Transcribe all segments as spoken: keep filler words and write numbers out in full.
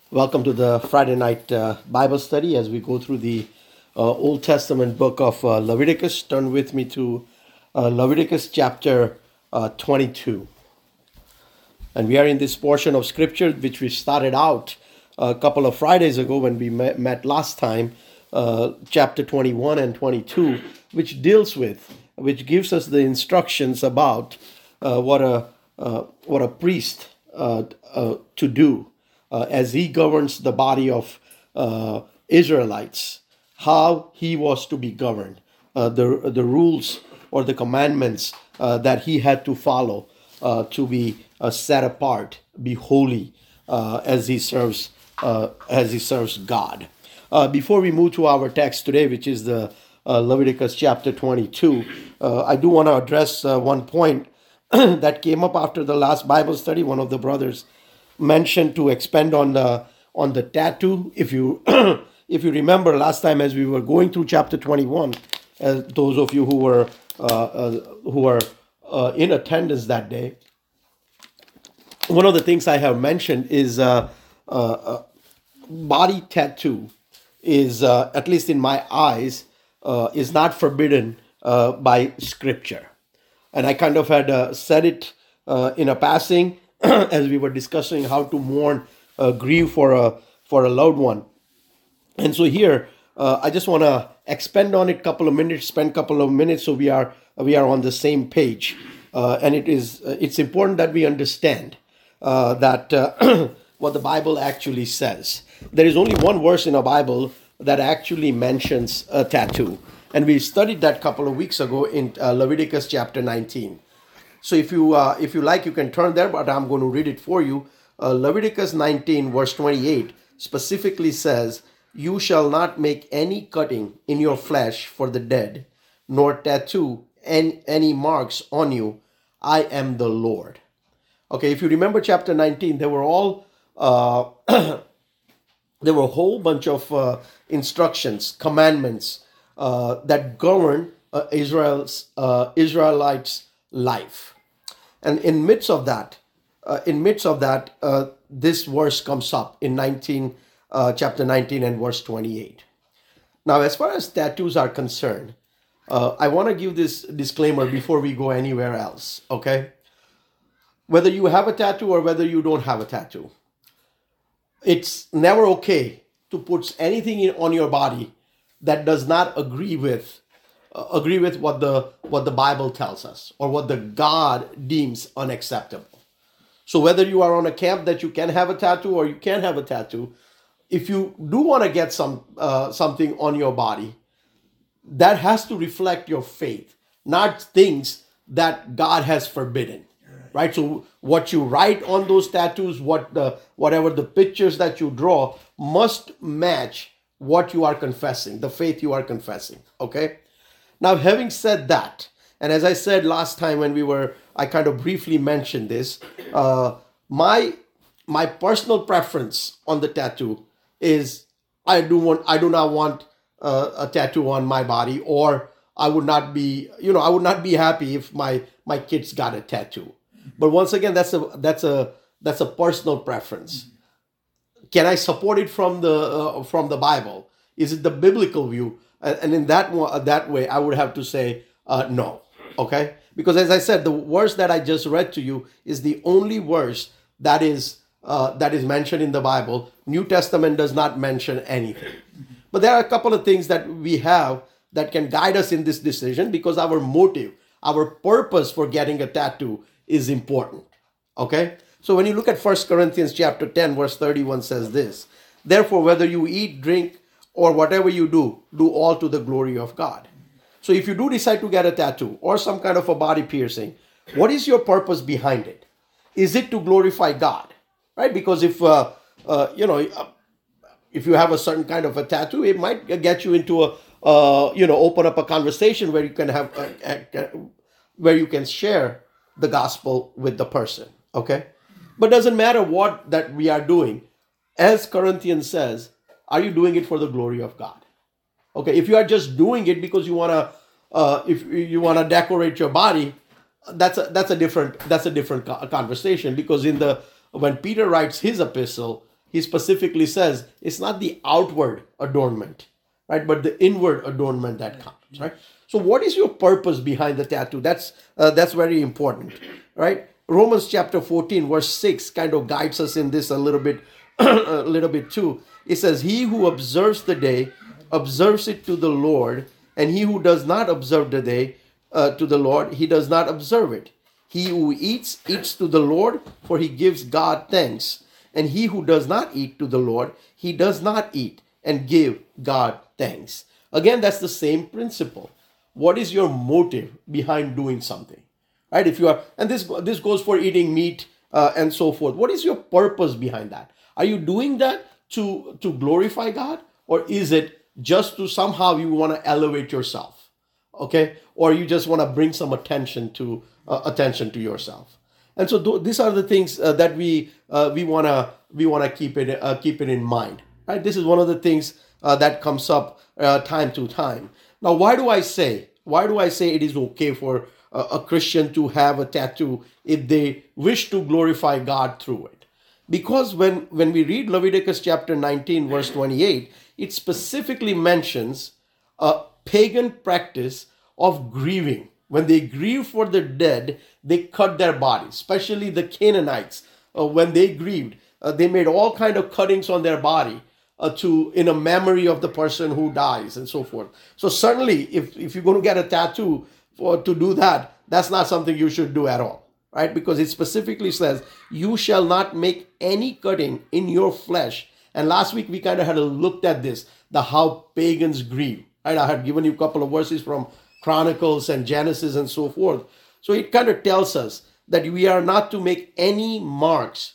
Welcome to the Friday night uh, Bible study as we go through the uh, Old Testament book of uh, Leviticus. Turn with me to uh, Leviticus chapter uh, twenty-two. And we are in this portion of scripture which we started out a couple of Fridays ago when we met, met last time, uh, chapter twenty-one and twenty-two, which deals with, which gives us the instructions about uh, what a uh, what a priest uh, uh, to do uh, as he governs the body of uh, Israelites, how he was to be governed, uh, the the rules or the commandments uh, that he had to follow uh, to be uh, set apart, be holy uh, as he serves uh, as he serves God. Uh, before we move to our text today, which is the uh, Leviticus chapter twenty-two, uh, I do want to address uh, one point that came up after the last Bible study. One of the brothers mentioned to expand on the on the tattoo. If you if you remember last time as we were going through chapter twenty-one, uh, those of you who were uh, uh, who were uh, in attendance that day, one of the things I have mentioned is uh, uh, uh, body tattoo is, uh, at least in my eyes, uh, is not forbidden uh, by scripture. And I kind of had uh, said it uh, in a passing as we were discussing how to mourn, uh, grieve for a for a loved one. And so here, uh, I just want to expand on it a couple of minutes, spend a couple of minutes, so we are we are on the same page. Uh, and it is uh, it's important that we understand uh, that uh, what the Bible actually says. There is only one verse in the Bible that actually mentions a tattoo, and we studied that a couple of weeks ago in uh, Leviticus chapter nineteen. So if you uh, if you like, you can turn there, but I'm going to read it for you. Uh, Leviticus nineteen, verse twenty-eight, specifically says, "You shall not make any cutting in your flesh for the dead, nor tattoo any, any marks on you. I am the Lord." Okay, if you remember chapter nineteen, they were all uh, there were a whole bunch of uh, instructions, commandments uh, that govern uh, Israel's uh, Israelites' life, and in midst of that, uh, in midst of that, uh, this verse comes up in nineteen, uh, chapter nineteen and verse twenty-eight. Now, as far as tattoos are concerned, uh, I want to give this disclaimer before we go anywhere else. Okay, whether you have a tattoo or whether you don't have a tattoo, it's never okay to put anything in, on your body that does not agree with uh, agree with what the what the Bible tells us or what the God deems unacceptable. So whether you are on a camp that you can have a tattoo or you can't have a tattoo, if you do want to get some uh, something on your body, that has to reflect your faith, not things that God has forbidden. Right? So what you write on those tattoos, what the whatever the pictures that you draw must match what you are confessing, the faith you are confessing. Okay? Now, having said that, and as I said last time when we were, I kind of briefly mentioned this, uh, my my personal preference on the tattoo is I do want I do not want uh, a tattoo on my body, or I would not be, you know, I would not be happy if my my kids got a tattoo. But once again, that's a that's a that's a personal preference. Can I support it from the uh, from the Bible? Is it the biblical view? And, and in that one, that way, I would have to say uh, no. Okay, because as I said, the verse that I just read to you is the only verse that is uh, that is mentioned in the Bible. New Testament does not mention anything. But there are a couple of things that we have that can guide us in this decision, because our motive, our purpose for getting a tattoo is important. Okay? So when you look at First Corinthians chapter ten, verse thirty-one says this: "Therefore, whether you eat, drink, or whatever you do, do all to the glory of God." So if you do decide to get a tattoo or some kind of a body piercing, what is your purpose behind it? Is it to glorify God? Right? Because if, uh, uh, you know, if you have a certain kind of a tattoo, it might get you into a, uh, you know, open up a conversation where you can have, a, a, a, where you can share the gospel with the person. Okay? But doesn't matter what that we are doing. As Corinthians says, are you doing it for the glory of God? Okay, if you are just doing it because you want to, uh, if you want to decorate your body, that's a, that's a different that's a different conversation. Because in the when Peter writes his epistle, he specifically says it's not the outward adornment, right, but the inward adornment that counts, right? So what is your purpose behind the tattoo? That's uh, that's very important, right? Romans chapter fourteen, verse six kind of guides us in this a little bit, a little bit too. It says, "He who observes the day observes it to the Lord, and he who does not observe the day uh, to the Lord, he does not observe it. He who eats, eats to the Lord, for he gives God thanks. And he who does not eat to the Lord, he does not eat and give God thanks." Again, that's the same principle. What is your motive behind doing something? Right? If you are, and this this goes for eating meat uh, and so forth. What is your purpose behind that? Are you doing that to, to glorify God? Or is it just to somehow you want to elevate yourself? Okay? Or you just want to bring some attention to uh, attention to yourself? And so th- these are the things uh, that we uh, we wanna we wanna keep it uh, keep it in mind, right? This is one of the things uh, that comes up uh, time to time. Now, why do I say why do I say it is okay for uh, a Christian to have a tattoo if they wish to glorify God through it? Because when when we read Leviticus chapter nineteen, verse twenty-eight, it specifically mentions a pagan practice of grieving. When they grieve for the dead, they cut their bodies, especially the Canaanites. Uh, when they grieved, uh, they made all kind of cuttings on their body uh, to in a memory of the person who dies and so forth. So certainly, if, if you're going to get a tattoo for to do that, that's not something you should do at all, right? Because it specifically says, "You shall not make any cutting in your flesh." And last week we kind of had a looked at this, the how pagans grieve. Right? I had given you a couple of verses from Chronicles and Genesis and so forth. So it kind of tells us that we are not to make any marks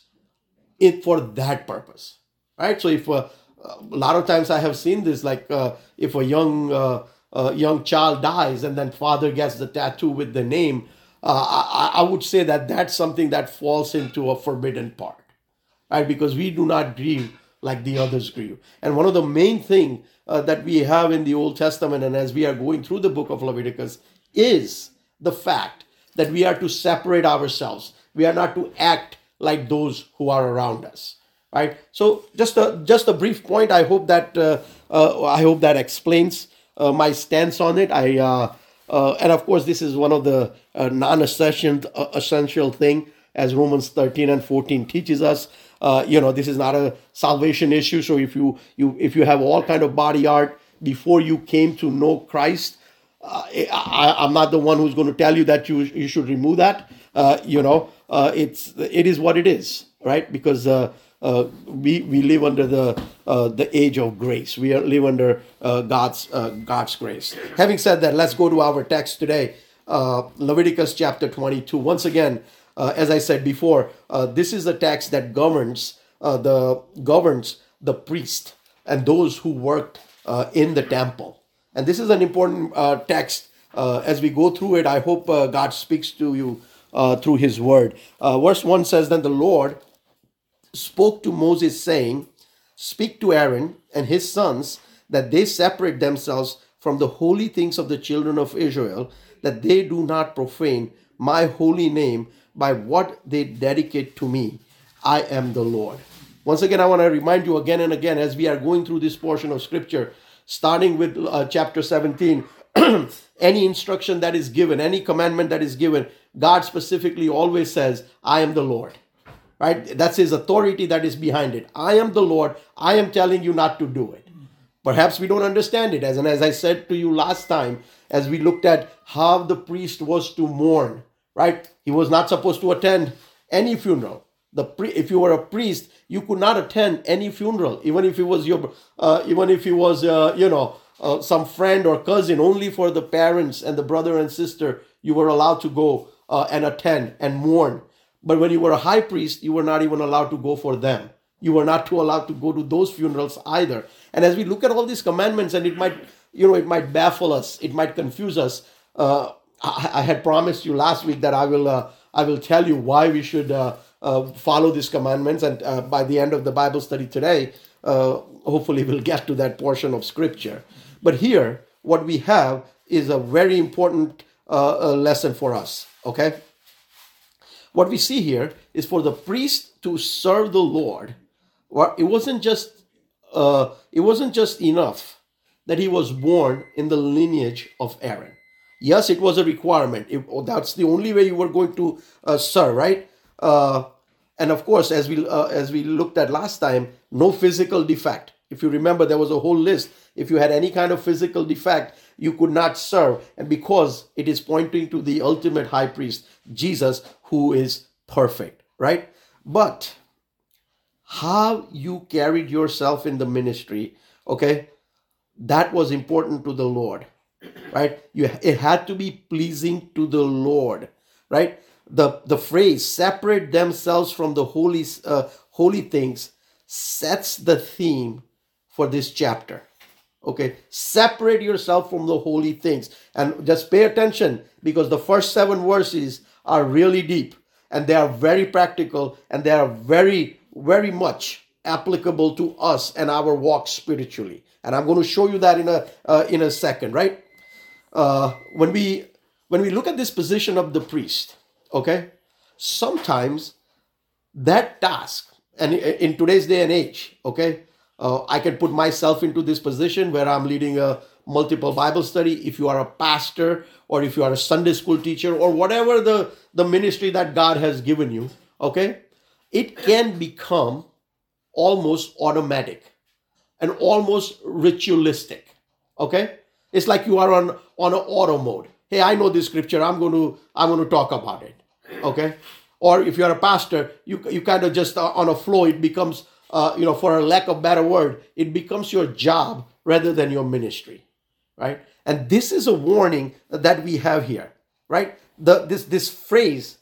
in for that purpose, right? So if uh, a lot of times I have seen this, like uh, if a young uh, uh, young child dies and then father gets the tattoo with the name, uh, I, I would say that that's something that falls into a forbidden part, right? Because we do not grieve like the others grieve. And one of the main thing uh, that we have in the Old Testament, and as we are going through the book of Leviticus, is the fact that we are to separate ourselves. We are not to act like those who are around us, right? So just a just a brief point. I hope that uh, uh, I hope that explains uh, my stance on it. I uh, uh, and of course this is one of the uh, non-essential uh, essential thing, as Romans thirteen and fourteen teaches us. Uh, you know, this is not a salvation issue. So if you you if you have all kind of body art before you came to know Christ, uh, I, I'm not the one who's going to tell you that you you should remove that. Uh, you know, uh, it's it is what it is, right? Because uh, uh, we we live under the uh, the age of grace. We live under uh, God's uh, God's grace. Having said that, let's go to our text today, uh, Leviticus chapter twenty-two. Once again. Uh, as I said before, uh, this is the text that governs uh, the governs the priest and those who worked uh, in the temple. And this is an important uh, text. Uh, as we go through it, I hope uh, God speaks to you uh, through His word. Uh, verse one says, "Then the Lord spoke to Moses, saying, Speak to Aaron and his sons, that they separate themselves from the holy things of the children of Israel, that they do not profane my holy name by what they dedicate to me. I am the Lord." Once again, I want to remind you again and again, as we are going through this portion of scripture, starting with uh, chapter seventeen, any instruction that is given, any commandment that is given, God specifically always says, "I am the Lord." Right? That's His authority that is behind it. I am the Lord. I am telling you not to do it. Perhaps we don't understand it. As, and as I said to you last time, as we looked at how the priest was to mourn, right? He was not supposed to attend any funeral. The pri- if you were a priest, you could not attend any funeral, even if it was your, uh, even if it was, uh, you know, uh, some friend or cousin. Only for the parents and the brother and sister you were allowed to go uh, and attend and mourn. But when you were a high priest, you were not even allowed to go for them. You were not too allowed to go to those funerals either. And as we look at all these commandments, and it might, you know, it might baffle us, it might confuse us. Uh, I, I had promised you last week that I will, uh, I will tell you why we should uh, uh, follow these commandments. And uh, by the end of the Bible study today, uh, hopefully we'll get to that portion of Scripture. But here, what we have is a very important uh, uh, lesson for us. Okay, what we see here is for the priest to serve the Lord. Well, it wasn't just uh, it wasn't just enough that he was born in the lineage of Aaron. Yes, it was a requirement. It, oh, that's the only way you were going to uh, serve, right? Uh, and of course, as we uh, as we looked at last time, no physical defect. If you remember, there was a whole list. If you had any kind of physical defect, you could not serve. And because it is pointing to the ultimate high priest, Jesus, who is perfect, right? But how you carried yourself in the ministry, okay, that was important to the Lord, right? You, it had to be pleasing to the Lord, right? The, the phrase, separate themselves from the holy, uh, holy things, sets the theme for this chapter. Okay, separate yourself from the holy things. And just pay attention, because the first seven verses are really deep and they are very practical and they are very, very much applicable to us and our walk spiritually. And I'm going to show you that in a uh, in a second, right? Uh, when we when we look at this position of the priest, okay, sometimes that task, and in today's day and age, okay, uh, I can put myself into this position where I'm leading a multiple Bible study. If you are a pastor or if you are a Sunday school teacher or whatever the, the ministry that God has given you, okay, it can become almost automatic and almost ritualistic, okay? It's like you are on, on an auto mode. Hey, I know this scripture. I'm going to, I'm going to talk about it, okay? Or if you're a pastor, you, you kind of just uh, on a flow, it becomes, uh, you know, for a lack of better word, it becomes your job rather than your ministry, right? And this is a warning that we have here, right? The, this, this phrase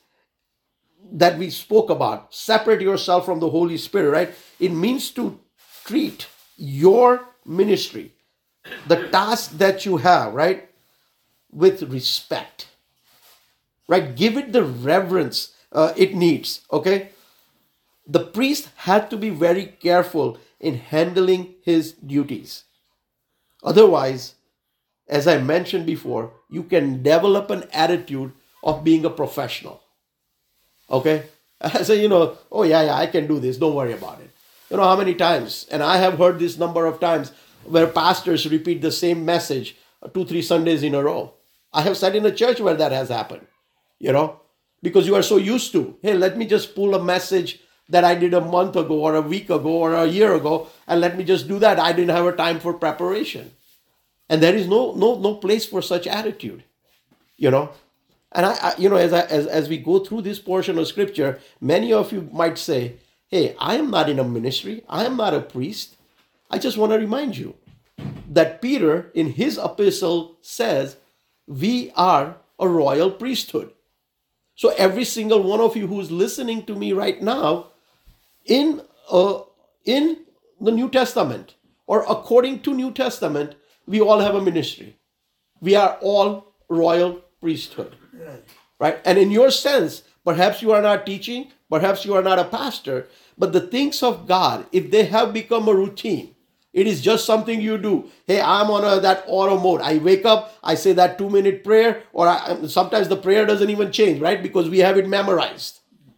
that we spoke about, separate yourself from the Holy Spirit, right? It means to treat your ministry, the task that you have, right, with respect, right? Give it the reverence uh, it needs, okay? The priest had to be very careful in handling his duties. Otherwise, as I mentioned before, you can develop an attitude of being a professional, okay? I say, you know, oh yeah, yeah, I can do this. Don't worry about it. You know how many times, and I have heard this number of times, where pastors repeat the same message two, three Sundays in a row. I have sat in a church where that has happened, you know, because you are so used to, hey, let me just pull a message that I did a month ago or a week ago or a year ago, and let me just do that. I didn't have a time for preparation. And there is no no no place for such attitude, you know. And I, I you know, as, I, as as we go through this portion of scripture, many of you might say, hey, I am not in a ministry. I am not a priest. I just want to remind you that Peter in his epistle says, we are a royal priesthood. So every single one of you who's listening to me right now, in uh, in the New Testament or according to New Testament, we all have a ministry. We are all royal priesthood, right? And in your sense, perhaps you are not teaching, perhaps you are not a pastor, but the things of God, if they have become a routine, it is just something you do. Hey, I'm on a, that auto mode. I wake up, I say that two minute prayer, or I, sometimes the prayer doesn't even change, right? Because we have it memorized.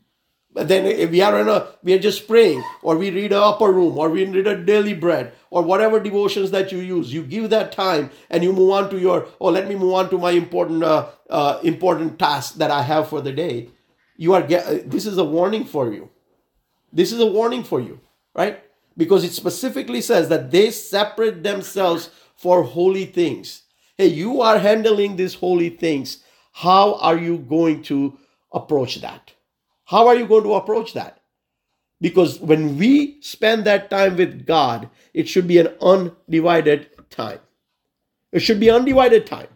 But then if we are in a, we are just praying, or we read a upper room, or we read a daily bread, or whatever devotions that you use. You give that time, and you move on to your, oh, let me move on to my important, uh, uh, important task that I have for the day. You are get, this is a warning for you. This is a warning for you, right? Because it specifically says that they separate themselves for holy things. Hey, you are handling these holy things. How are you going to approach that? How are you going to approach that? Because when we spend that time with God, it should be an undivided time. It should be undivided time.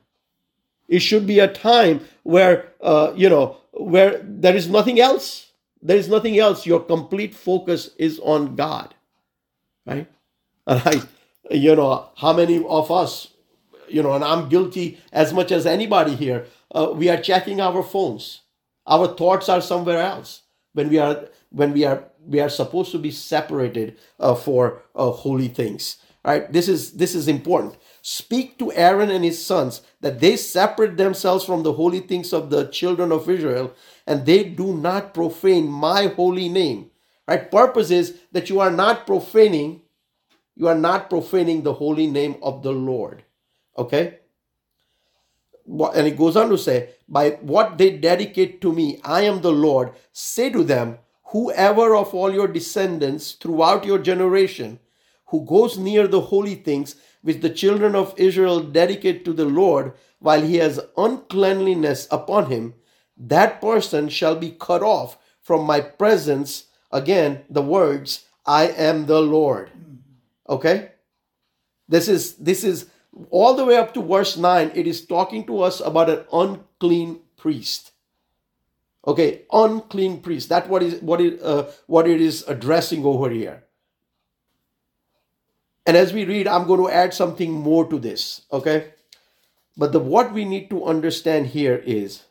It should be a time where, uh, you know, where there is nothing else. There is nothing else. Your complete focus is on God. Right? And I, you know, how many of us, you know, and I'm guilty as much as anybody here, uh, we are checking our phones. Our thoughts are somewhere else when we are when we are we are supposed to be separated uh, for uh, holy things. Right? This is this is important. Speak to Aaron and his sons that they separate themselves from the holy things of the children of Israel, and they do not profane my holy name. right? Purpose is that you are not profaning, you are not profaning the holy name of the Lord. Okay? And it goes on to say, by what they dedicate to me, I am the Lord. Say to them, whoever of all your descendants throughout your generation who goes near the holy things which the children of Israel dedicate to the Lord, while he has uncleanliness upon him, that person shall be cut off from my presence. Again, the words, I am the Lord. Okay? This is, this is all the way up to verse nine. It is talking to us about an unclean priest. Okay, unclean priest. That's what is what it uh, what it is addressing over here. And as we read, I'm going to add something more to this. Okay, but the what we need to understand here is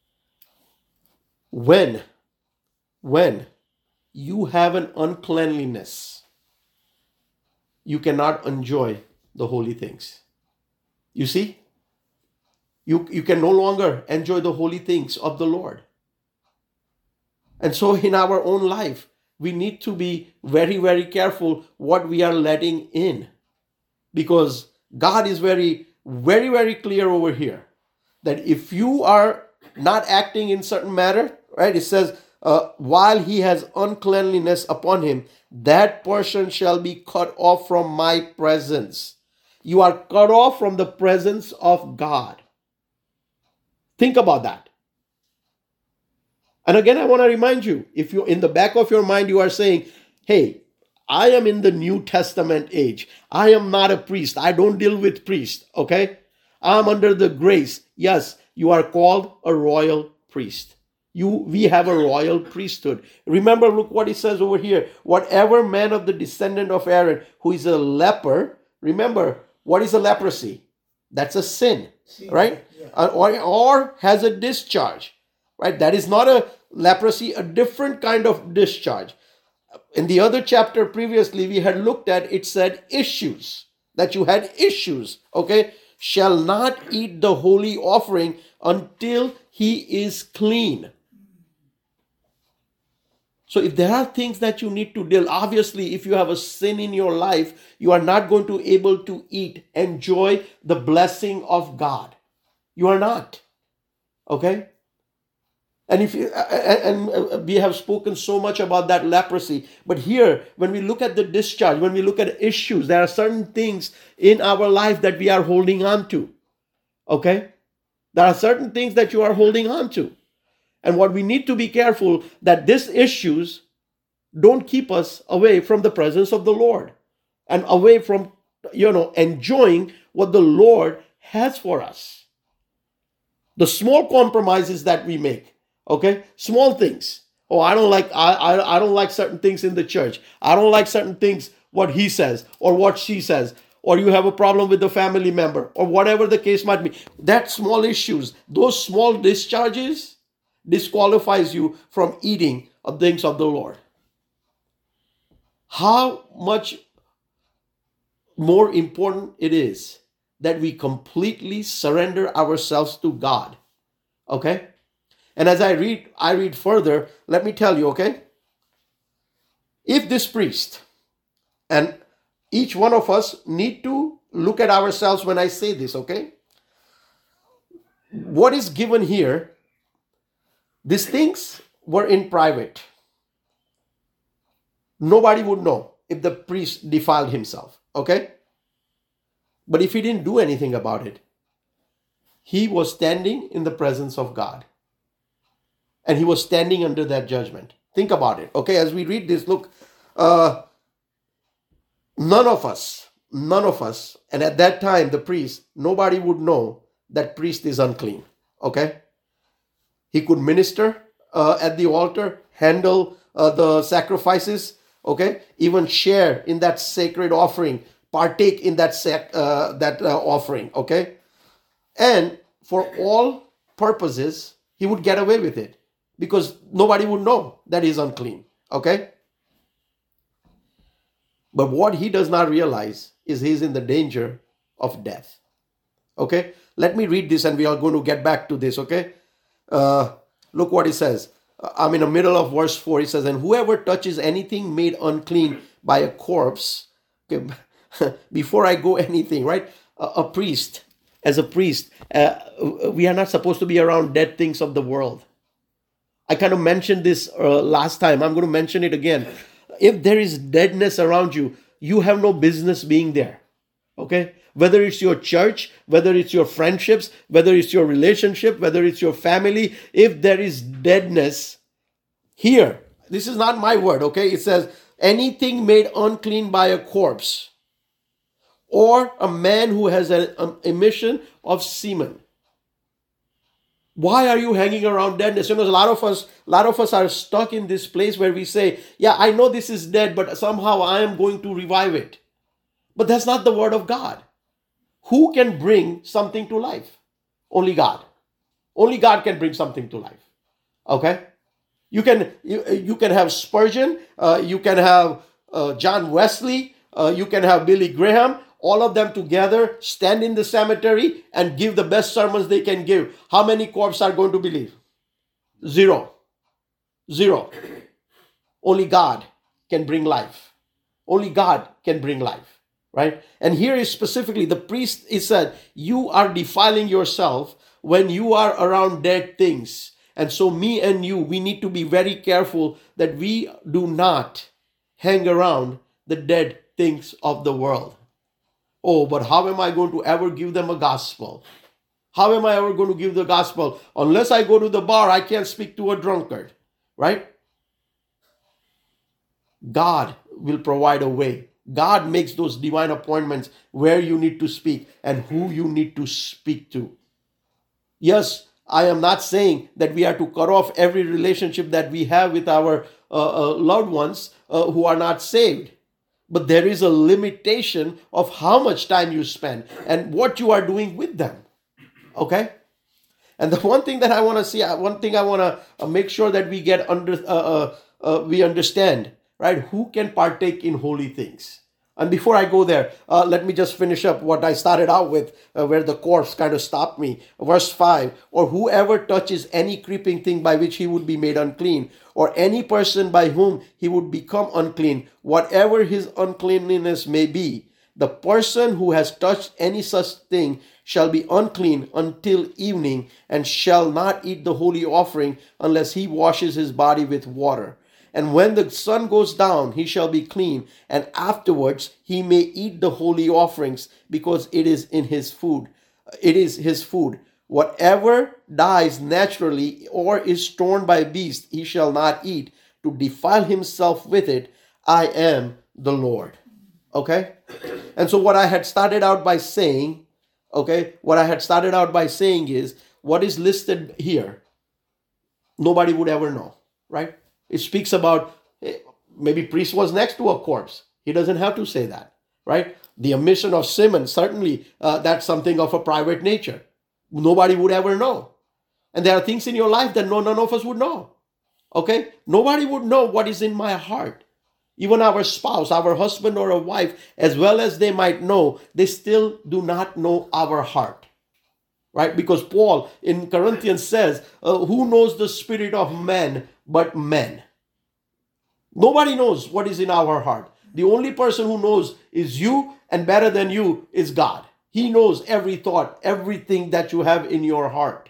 when when you have an uncleanliness, you cannot enjoy the holy things. You see, you you can no longer enjoy the holy things of the Lord. And so in our own life, we need to be very, very careful what we are letting in. Because God is very, very, very clear over here that if you are not acting in certain manner, right, it says, uh, while he has uncleanliness upon him, that person shall be cut off from my presence. You are cut off from the presence of God. Think about that. And again, I want to remind you, if you in the back of your mind, you are saying, hey, I am in the New Testament age. I am not a priest. I don't deal with priests. Okay. I'm under the grace. Yes, you are called a royal priest. You, we have a royal priesthood. Remember, look what it says over here. Whatever man of the descendant of Aaron who is a leper, remember, what is a leprosy? That's a sin, right? Yeah. Or, or has a discharge. Right? That is not a leprosy, a different kind of discharge. In the other chapter previously, we had looked at, it said issues, that you had issues, okay? Shall not eat the holy offering until he is clean. So if there are things that you need to deal, obviously, if you have a sin in your life, you are not going to be able to eat, enjoy the blessing of God. You are not, okay? And if you, and we have spoken so much about that leprosy, but here, when we look at the discharge, when we look at issues, there are certain things in our life that we are holding on to. Okay? There are certain things that you are holding on to. And what we need to be careful that these issues don't keep us away from the presence of the Lord and away from, you know, enjoying what the Lord has for us. The small compromises that we make. Okay, small things. Oh, I don't like I, I I don't like certain things in the church. I don't like certain things what he says or what she says, or you have a problem with the family member, or whatever the case might be. That small issues, those small discharges disqualifies you from eating of things of the Lord. How much more important it is that we completely surrender ourselves to God. Okay? And as I read, I read further, let me tell you, okay? If this priest, and each one of us need to look at ourselves when I say this, okay? What is given here, these things were in private. Nobody would know if the priest defiled himself, okay? But if he didn't do anything about it, he was standing in the presence of God. And he was standing under that judgment. Think about it. Okay, as we read this, look, uh, none of us, none of us, and at that time, the priest, nobody would know that priest is unclean. Okay? He could minister uh, at the altar, handle uh, the sacrifices, okay? Even share in that sacred offering, partake in that, sac- uh, that uh, offering, okay? And for all purposes, he would get away with it. Because nobody would know that he's unclean. Okay? But what he does not realize is he's in the danger of death. Okay? Let me read this and we are going to get back to this. Okay? Uh, look what it says. I'm in the middle of verse four. It says, and whoever touches anything made unclean by a corpse, okay, before I go anything, right? A, a priest, as a priest, uh, we are not supposed to be around dead things of the world. I kind of mentioned this uh, last time. I'm going to mention it again. If there is deadness around you, you have no business being there. Okay? Whether it's your church, whether it's your friendships, whether it's your relationship, whether it's your family, if there is deadness here, this is not my word, okay? It says, anything made unclean by a corpse or a man who has an, an emission of semen. Why are you hanging around deadness? You know, a lot of us, a lot of us are stuck in this place where we say, yeah, I know this is dead, but somehow I am going to revive it. But that's not the word of God. Who can bring something to life? Only God. Only God can bring something to life. Okay? You can you, you can have Spurgeon, uh, you can have uh, John Wesley, uh, you can have Billy Graham, all of them together stand in the cemetery and give the best sermons they can give. How many corpses are going to believe? Zero. Zero. Only God can bring life. Only God can bring life. Right? And here is specifically, the priest is said, you are defiling yourself when you are around dead things. And so me and you, we need to be very careful that we do not hang around the dead things of the world. Oh, but how am I going to ever give them a gospel? How am I ever going to give the gospel? Unless I go to the bar, I can't speak to a drunkard. Right? God will provide a way. God makes those divine appointments where you need to speak and who you need to speak to. Yes, I am not saying that we are to cut off every relationship that we have with our uh, uh, loved ones uh, who are not saved. But there is a limitation of how much time you spend and what you are doing with them. Okay? And the one thing that I want to see, one thing I want to make sure that we get under, uh, uh, uh, we understand, right? Who can partake in holy things? And before I go there, uh, let me just finish up what I started out with, uh, where the corpse kind of stopped me. Verse five, or whoever touches any creeping thing by which he would be made unclean, or any person by whom he would become unclean, whatever his uncleanliness may be, the person who has touched any such thing shall be unclean until evening, and shall not eat the holy offering unless he washes his body with water. And when the sun goes down, he shall be clean, and afterwards he may eat the holy offerings, because it is in his food. It is his food. Whatever dies naturally or is torn by beast, he shall not eat, to defile himself with it. I am the Lord. Okay? And so what I had started out by saying, okay, what I had started out by saying is, what is listed here, nobody would ever know, right? It speaks about, maybe priest was next to a corpse. He doesn't have to say that, right? The omission of semen, certainly uh, that's something of a private nature. Nobody would ever know. And there are things in your life that no, none of us would know, okay? Nobody would know what is in my heart. Even our spouse, our husband or a wife, as well as they might know, they still do not know our heart. Right? Because Paul in Corinthians says, uh, who knows the spirit of man but men? Nobody knows what is in our heart. The only person who knows is you, and better than you is God. He knows every thought, everything that you have in your heart.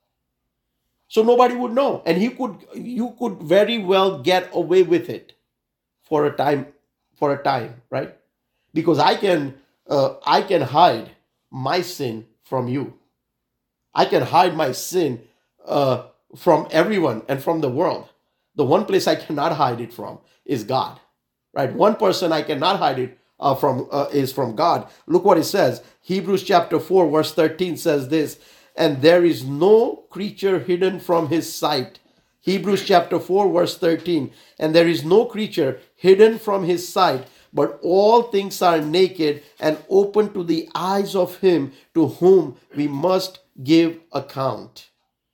So nobody would know. And he could, you could very well get away with it for a time, for a time, right? Because I can, uh, I can hide my sin from you. I can hide my sin uh, from everyone and from the world. The one place I cannot hide it from is God, right? One person I cannot hide it uh, from uh, is from God. Look what it says. Hebrews chapter four, verse thirteen says this, and there is no creature hidden from his sight. Hebrews chapter four, verse thirteen, and there is no creature hidden from his sight, but all things are naked and open to the eyes of him to whom we must give account.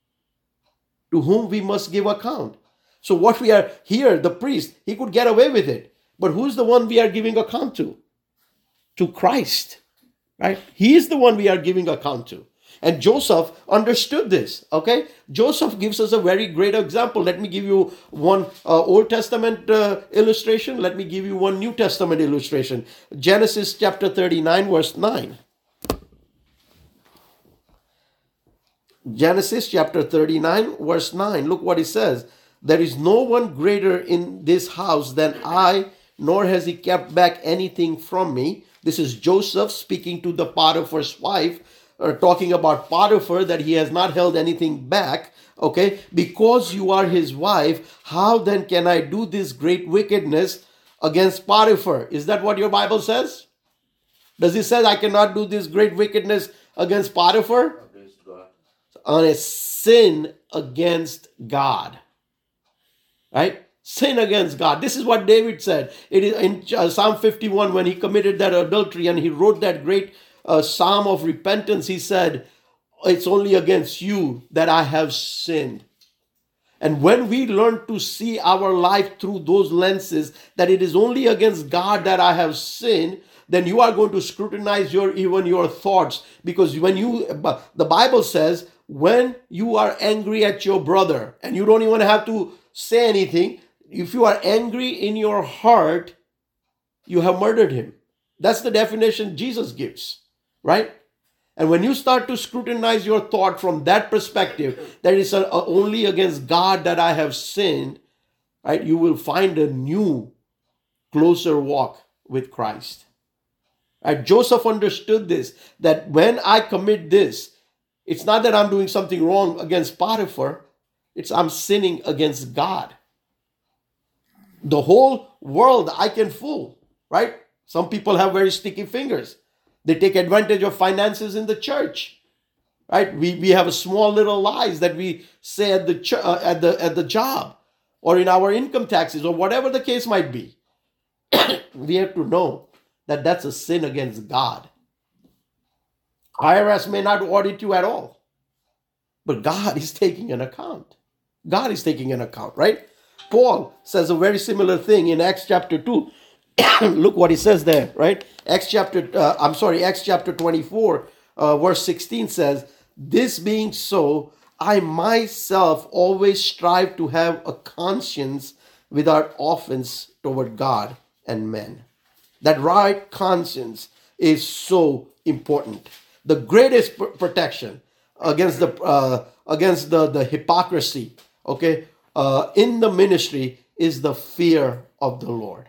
To whom we must give account. So what we are here, the priest, he could get away with it. But who's the one we are giving account to? To Christ, right? He is the one we are giving account to. And Joseph understood this. Okay, Joseph gives us a very great example. Let me give you one uh, Old Testament uh, illustration. Let me give you one New Testament illustration. Genesis chapter thirty-nine, verse nine. Genesis chapter thirty-nine, verse nine. Look what it says. There is no one greater in this house than I, nor has he kept back anything from me. This is Joseph speaking to the Potiphar's wife, or talking about Potiphar, that he has not held anything back. Okay, because you are his wife, how then can I do this great wickedness against Potiphar? Is that what your Bible says? Does it say I cannot do this great wickedness against Potiphar? Against God. On a sin against God. Right? Sin against God. This is what David said. It is in Psalm fifty-one, when he committed that adultery and he wrote that great uh, psalm of repentance. He said, it's only against you that I have sinned. And when we learn to see our life through those lenses, that it is only against God that I have sinned, then you are going to scrutinize your even your thoughts. Because when you, the Bible says, when you are angry at your brother, and you don't even have to say anything, if you are angry in your heart, you have murdered him. That's the definition Jesus gives, right? And when you start to scrutinize your thought from that perspective, that is uh, only against God that I have sinned, right? You will find a new, closer walk with Christ. Right? Joseph understood this, that when I commit this, it's not that I'm doing something wrong against Potiphar, it's I'm sinning against God. The whole world I can fool, right? Some people have very sticky fingers. They take advantage of finances in the church, right? We, we have a small little lies that we say at the, ch- uh, at the at the job, or in our income taxes, or whatever the case might be. We have to know that that's a sin against God. I R S may not audit you at all, but God is taking an account. God is taking an account, right? Paul says a very similar thing in Acts chapter two. Look what he says there, right? Acts chapter, uh, I'm sorry, Acts chapter twenty-four, uh, verse sixteen says, this being so, I myself always strive to have a conscience without offense toward God and men. That right conscience is so important. The greatest pr- protection against the uh, against the, the hypocrisy, okay, uh, in the ministry is the fear of the Lord.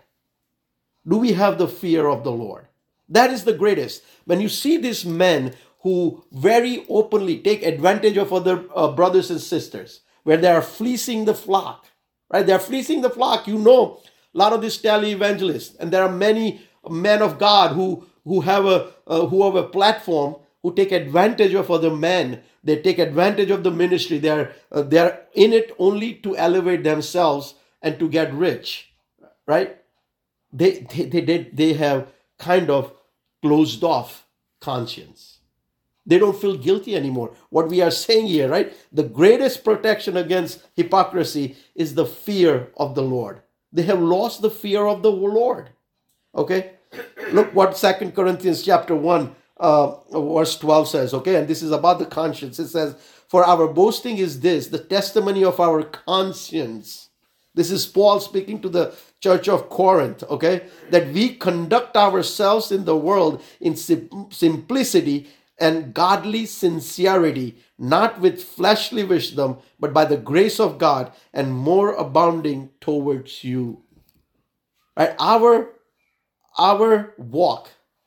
Do we have the fear of the Lord? That is the greatest. When you see these men who very openly take advantage of other uh, brothers and sisters, where they are fleecing the flock, right? They are fleecing the flock. You know, a lot of these televangelists, and there are many men of God who who have a uh, who have a platform, who take advantage of other men. They take advantage of the ministry. They are uh, they are in it only to elevate themselves and to get rich, right? They they they they, they have kind of closed off conscience. They don't feel guilty anymore. What we are saying here, right? The greatest protection against hypocrisy is the fear of the Lord. They have lost the fear of the Lord. Okay? Look what Second Corinthians chapter one, uh, verse twelve says, okay? And this is about the conscience. It says, for our boasting is this, the testimony of our conscience. This is Paul speaking to the church of Corinth, okay? That we conduct ourselves in the world in sim- simplicity and godly sincerity, not with fleshly wisdom, but by the grace of God, and more abounding towards you. Right? Our, our walk,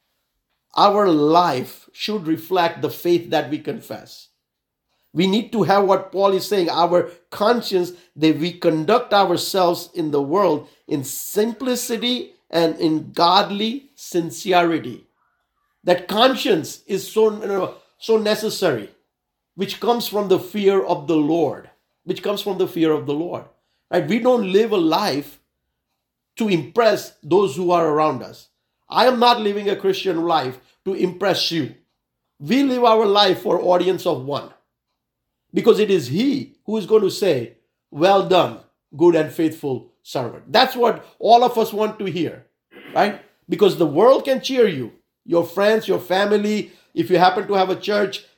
our life should reflect the faith that we confess. We need to have what Paul is saying, our conscience, that we conduct ourselves in the world in simplicity and in godly sincerity. That conscience is so, you know, so necessary, which comes from the fear of the Lord, which comes from the fear of the Lord. Right? We don't live a life to impress those who are around us. I am not living a Christian life to impress you. We live our life for audience of one. Because it is he who is going to say, well done, good and faithful servant. That's what all of us want to hear, right? Because the world can cheer you. Your friends, your family, if you happen to have a church,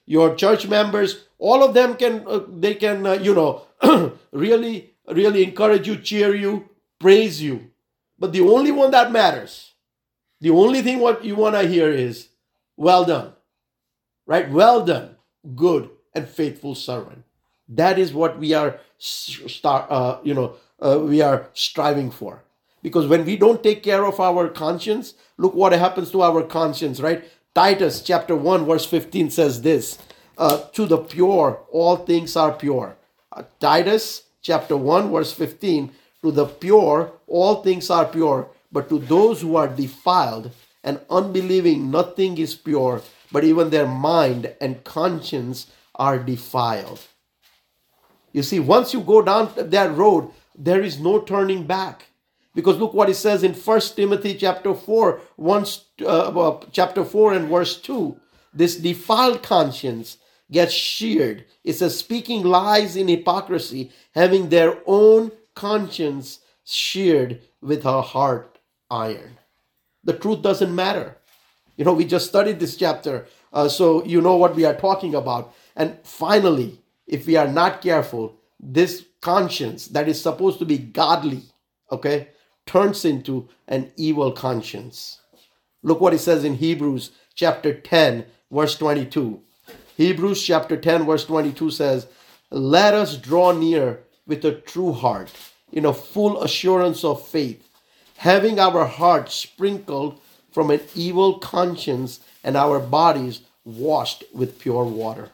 your church members, all of them can, uh, they can, uh, you know, really, really encourage you, cheer you, praise you. But the only one that matters, the only thing what you want to hear is, well done, right? Well done, good and faithful servant. That is what we are, start, uh, you know, uh, we are striving for. Because when we don't take care of our conscience, look what happens to our conscience, right? Titus chapter one verse fifteen says this, uh, to the pure, all things are pure. Uh, Titus chapter one verse fifteen, to the pure, all things are pure. But to those who are defiled and unbelieving, nothing is pure, but even their mind and conscience are defiled. You see, once you go down that road, there is no turning back. Because look what it says in First Timothy chapter four, once, uh, chapter four and verse two. This defiled conscience gets sheared. It says, speaking lies in hypocrisy, having their own conscience sheared with a hard iron. The truth doesn't matter. You know, we just studied this chapter, uh, so you know what we are talking about. And finally, if we are not careful, this conscience that is supposed to be godly, okay, turns into an evil conscience. Look what it says in Hebrews chapter ten, verse twenty-two. Hebrews chapter ten, verse twenty-two says, let us draw near with a true heart, in a full assurance of faith, having our hearts sprinkled from an evil conscience and our bodies washed with pure water.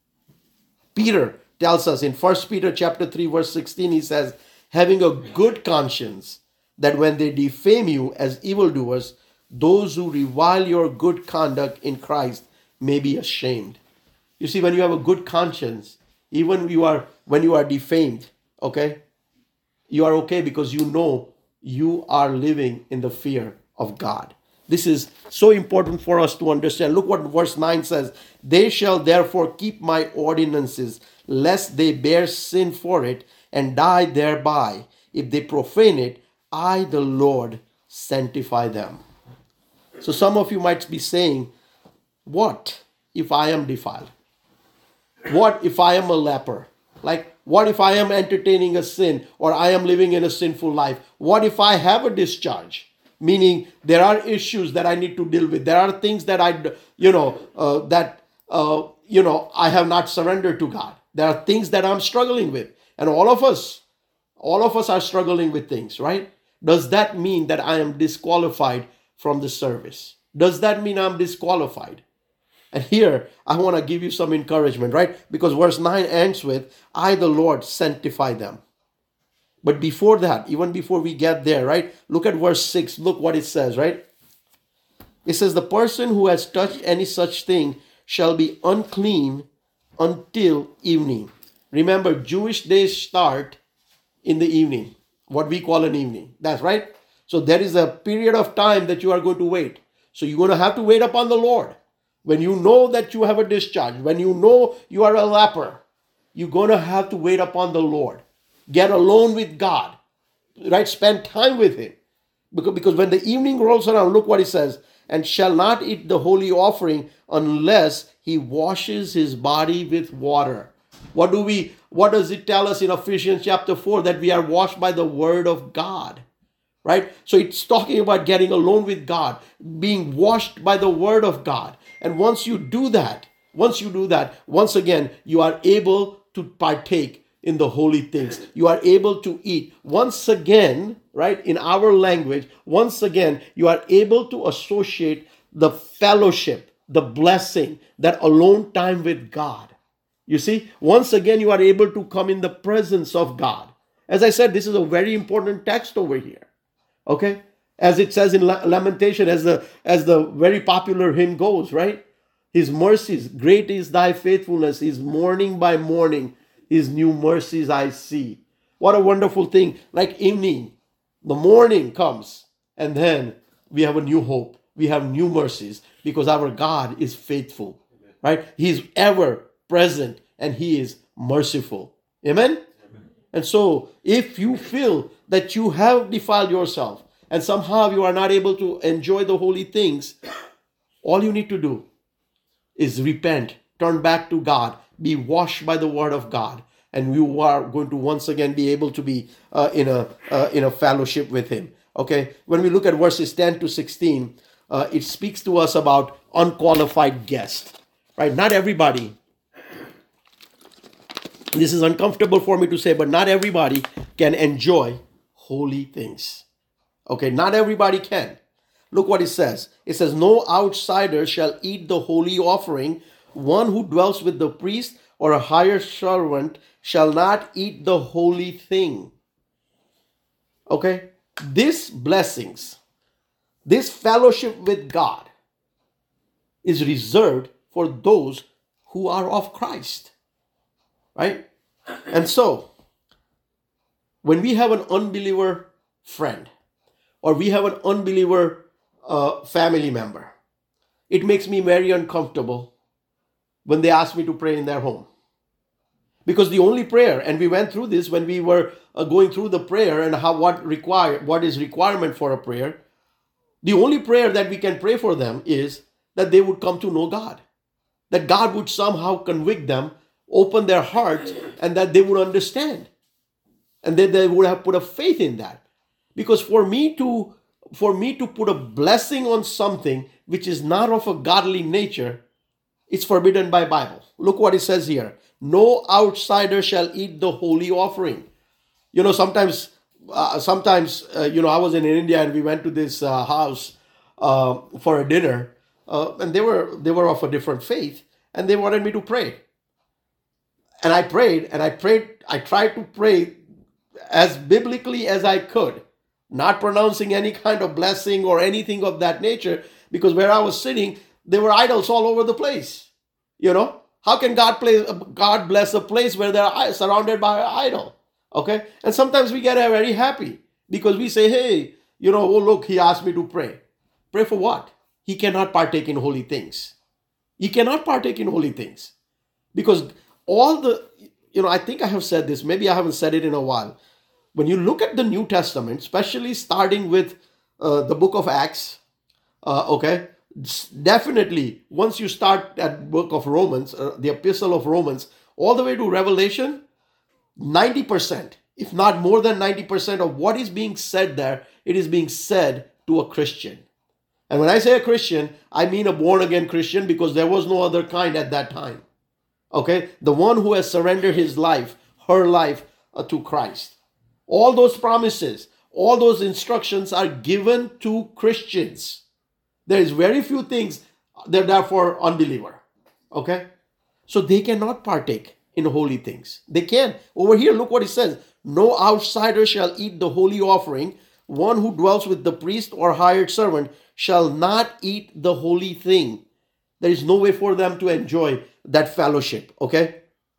Peter tells us in First Peter chapter three, verse sixteen, he says, having a good conscience, that when they defame you as evildoers, those who revile your good conduct in Christ may be ashamed. You see, when you have a good conscience, even you are when you are defamed, okay, you are okay because you know you are living in the fear of God. This is so important for us to understand. Look what verse nine says. They shall therefore keep my ordinances, lest they bear sin for it and die thereby. If they profane it, I, the Lord, sanctify them. So some of you might be saying, what if I am defiled? What if I am a leper? Like, what if I am entertaining a sin or I am living in a sinful life? What if I have a discharge? Meaning there are issues that I need to deal with. There are things that I, you know, uh, that, uh, you know, I have not surrendered to God. There are things that I'm struggling with. And all of us, all of us are struggling with things, right? Does that mean that I am disqualified from the service? Does that mean I'm disqualified? And here, I want to give you some encouragement, right? Because verse nine ends with, I, the Lord, sanctify them. But before that, even before we get there, right? Look at verse six. Look what it says, right? It says, the person who has touched any such thing shall be unclean until evening. Remember, Jewish days start in the evening, what we call an evening. That's right. So there is a period of time that you are going to wait. So you're going to have to wait upon the Lord. When you know that you have a discharge, when you know you are a leper, you're going to have to wait upon the Lord. Get alone with God, right? Spend time with Him. Because, because when the evening rolls around, look what it says, and shall not eat the holy offering unless he washes his body with water. What do we, what does it tell us in Ephesians chapter four? That we are washed by the word of God, right? So it's talking about getting alone with God, being washed by the word of God. And once you do that, once you do that, once again, you are able to partake in the holy things. You are able to eat. Once again, right, in our language, once again, you are able to associate the fellowship, the blessing, that alone time with God. You see, once again, you are able to come in the presence of God. As I said, this is a very important text over here. Okay? As it says in Lamentation, as the, as the very popular hymn goes, right? His mercies, great is thy faithfulness, is morning by morning, his new mercies I see. What a wonderful thing. Like evening, the morning comes, and then we have a new hope. We have new mercies because our God is faithful, right? He's ever present and he is merciful. Amen? Amen? And so if you feel that you have defiled yourself and somehow you are not able to enjoy the holy things, all you need to do is repent turn back to God, be washed by the word of God, and you are going to once again be able to be uh, in a uh, in a fellowship with him. Okay, when we look at verses ten to sixteen, uh, it speaks to us about unqualified guests, right? Not everybody, this is uncomfortable for me to say, but not everybody can enjoy holy things. Okay, not everybody can. Look what it says. It says, no outsider shall eat the holy offering. One who dwells with the priest or a hired servant shall not eat the holy thing. Okay, these blessings, this fellowship with God is reserved for those who are of Christ. Right? And so, when we have an unbeliever friend, or we have an unbeliever uh, family member, it makes me very uncomfortable when they ask me to pray in their home. Because the only prayer, and we went through this when we were uh, going through the prayer and how what require what is requirement for a prayer, the only prayer that we can pray for them is that they would come to know God, that God would somehow convict them, open their hearts, and that they would understand, and that they would have put a faith in that. Because for me to for me to put a blessing on something which is not of a godly nature, it's forbidden by Bible. Look what it says here. No outsider shall eat the holy offering. You know, sometimes, uh, sometimes, uh, you know, I was in India and we went to this uh, house uh, for a dinner, uh, and they were they were of a different faith, and they wanted me to pray. And I prayed, and I prayed, I tried to pray as biblically as I could, not pronouncing any kind of blessing or anything of that nature, because where I was sitting, there were idols all over the place. You know, how can God play, God bless a place where they're surrounded by an idol? Okay, and sometimes we get very happy because we say, hey, you know, oh look, he asked me to pray. Pray for what? He cannot partake in holy things. He cannot partake in holy things because all the, you know, I think I have said this, maybe I haven't said it in a while. When you look at the New Testament, especially starting with uh, the book of Acts, uh, okay, definitely once you start at book of Romans, uh, the epistle of Romans, all the way to Revelation, ninety percent, if not more than ninety percent of what is being said there, it is being said to a Christian. And when I say a Christian, I mean a born-again Christian, because there was no other kind at that time. Okay, the one who has surrendered his life, her life uh, to Christ. All those promises, all those instructions are given to Christians. There is very few things that are for unbeliever. Okay, so they cannot partake in holy things. They can. Over here, look what it says. No outsider shall eat the holy offering. One who dwells with the priest or hired servant shall not eat the holy thing. There is no way for them to enjoy that fellowship, okay?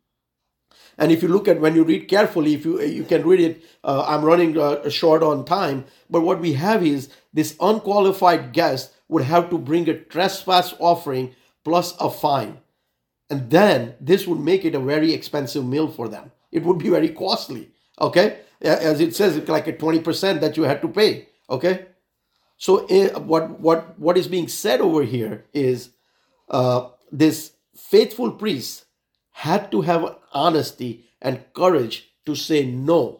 And if you look at, when you read carefully, if you you can read it, uh, I'm running uh, short on time, but what we have is this unqualified guest would have to bring a trespass offering plus a fine. And then this would make it a very expensive meal for them. It would be very costly, okay? As it says, it's like a twenty percent that you had to pay, okay? So uh, what, what, what is being said over here is uh, this faithful priest had to have honesty and courage to say no,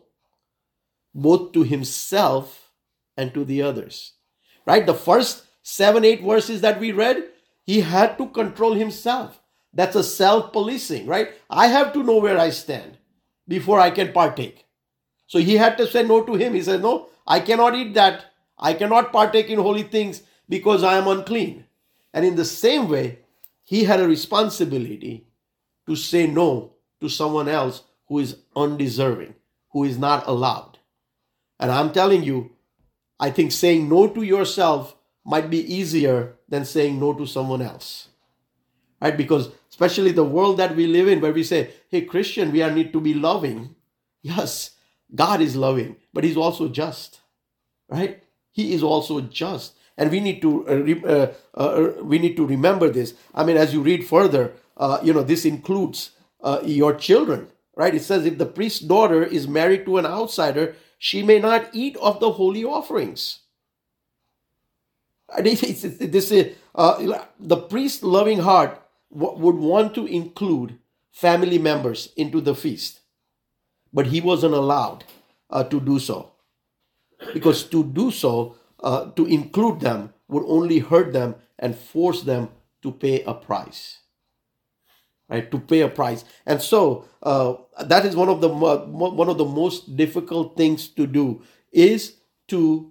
both to himself and to the others. Right? The first seven, eight verses that we read, he had to control himself. That's a self-policing, right? I have to know where I stand before I can partake. So he had to say no to him. He said, no, I cannot eat that. I cannot partake in holy things because I am unclean. And in the same way, he had a responsibility to say no to someone else who is undeserving, who is not allowed. And I'm telling you, I think saying no to yourself might be easier than saying no to someone else. Right? Because especially the world that we live in, where we say, hey, Christian, we are need to be loving. Yes, God is loving, but he's also just. Right? He is also just. And we need to uh, uh, uh, we need to remember this. I mean, as you read further, uh, you know, this includes uh, your children, right? It says, if the priest's daughter is married to an outsider, she may not eat of the holy offerings. This is uh, the priest's loving heart w- would want to include family members into the feast, but he wasn't allowed uh, to do so, because to do so, uh, to include them, would only hurt them and force them to pay a price, right? To pay a price. And so uh, that is one of the mo- one of the most difficult things to do, is to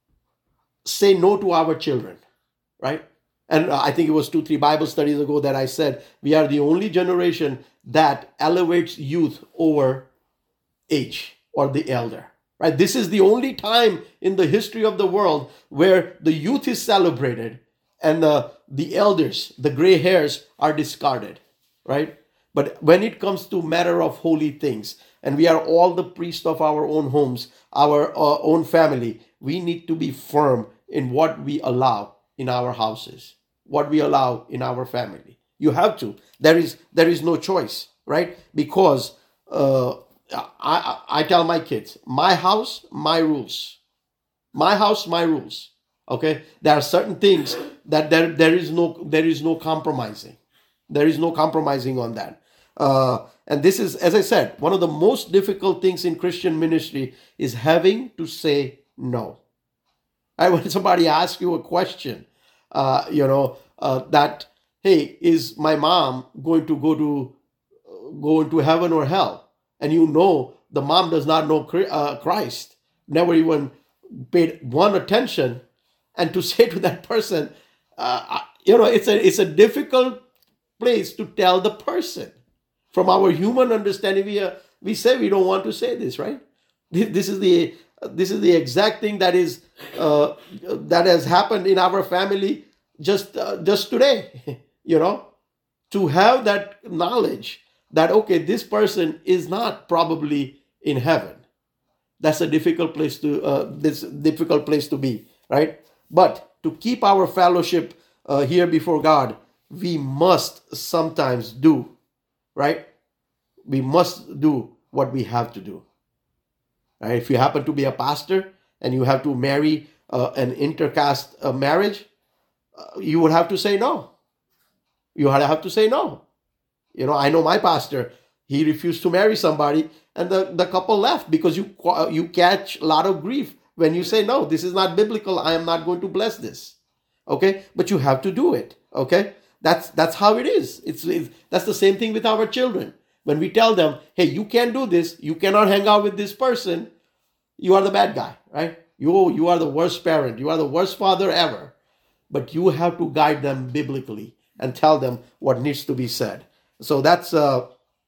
say no to our children, right? And uh, I think it was two, three Bible studies ago that I said we are the only generation that elevates youth over age or the elder, right? This is the only time in the history of the world where the youth is celebrated and the, the elders, the gray hairs, are discarded, right? But when it comes to matter of holy things, and we are all the priests of our own homes, our uh, own family, we need to be firm in what we allow in our houses, what we allow in our family. You have to. There is there is no choice, right? Because uh, I, I I tell my kids, my house, my rules. My house, my rules. Okay? There are certain things that there, there is no there is no compromising. There is no compromising on that. Uh, and this is, as I said, one of the most difficult things in Christian ministry is having to say no. Right? When somebody asks you a question, uh, you know, uh, that, hey, is my mom going to go to go into heaven or hell? And you know the mom does not know uh, Christ, never even paid one attention, and to say to that person, uh, you know, it's a it's a difficult place to tell the person. From our human understanding, we uh, we say we don't want to say this, right? This is the this is the exact thing that is uh, that has happened in our family just uh, just today. You know, to have that knowledge that, okay, this person is not probably in heaven. That's a difficult place to uh, this difficult place to be, right? But to keep our fellowship uh, here before God, we must sometimes do, right? We must do what we have to do. Right? If you happen to be a pastor and you have to marry uh, an intercaste uh, marriage, uh, you would have to say no. You would have to say no. You know, I know my pastor, he refused to marry somebody, and the, the couple left because you you catch a lot of grief when you say, no, this is not biblical. I am not going to bless this. Okay? But you have to do it. Okay? That's that's how it is. It's, it's that's the same thing with our children. When we tell them, hey, you can't do this, you cannot hang out with this person, you are the bad guy, right? You, you are the worst parent, you are the worst father ever. But you have to guide them biblically and tell them what needs to be said. So that's, uh,